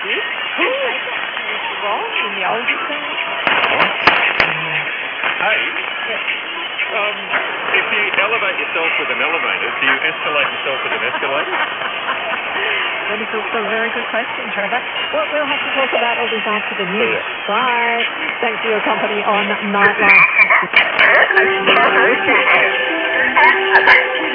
did. Wrong in the old thing. Hey, if you elevate yourself with an elevator, do you escalate yourself with an escalator? That is also a very good question, Trevor. Well, we'll have to talk about all this after the news. Bye. Thanks for your company on Nightline.